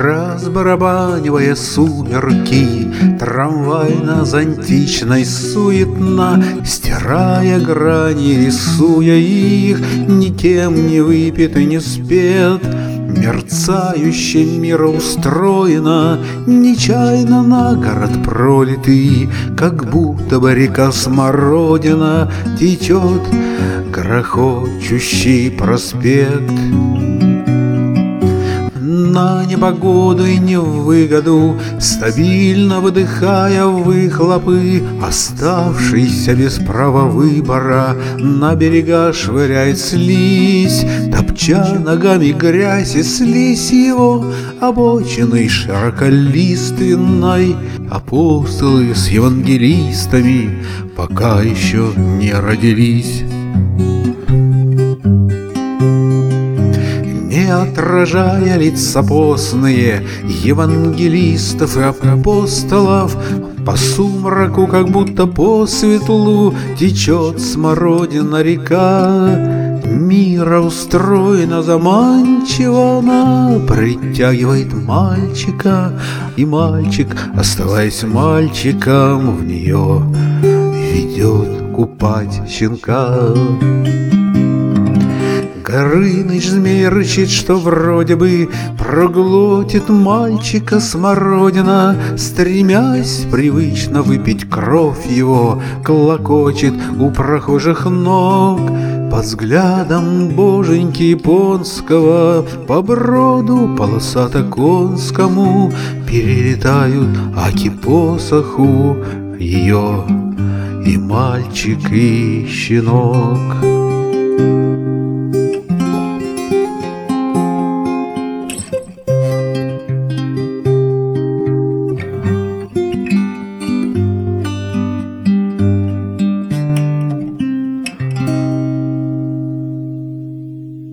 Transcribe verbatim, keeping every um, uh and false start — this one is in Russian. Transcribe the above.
Разбарабанивая сумерки, трамвайно-зонтичной суетна, стирая грани, рисуя их, никем не выпит и не спет. Мерцающий мироустроено, нечаянно на город пролитый, как будто бы река Смородина течет грохочущий проспект. На непогоду и невыгоду, стабильно выдыхая выхлопы, оставшийся без права выбора, на берега швыряет слизь, топча ногами грязь и слизь его обочиной широколиственной. Апостолы с евангелистами пока еще не родились. Не отражая лица постные евангелистов и апостолов, по сумраку, как будто по светлу, течет смородина река. Мира устроена заманчиво, она притягивает мальчика, и мальчик, оставаясь мальчиком, в нее ведет купать щенка. Горыныч змей рычит, что вроде бы проглотит мальчика смородина, стремясь привычно выпить кровь его, клокочет у прохожих ног. Под взглядом боженьки японского по броду полосато-конскому перелетают аки посоху ее и мальчик, и щенок.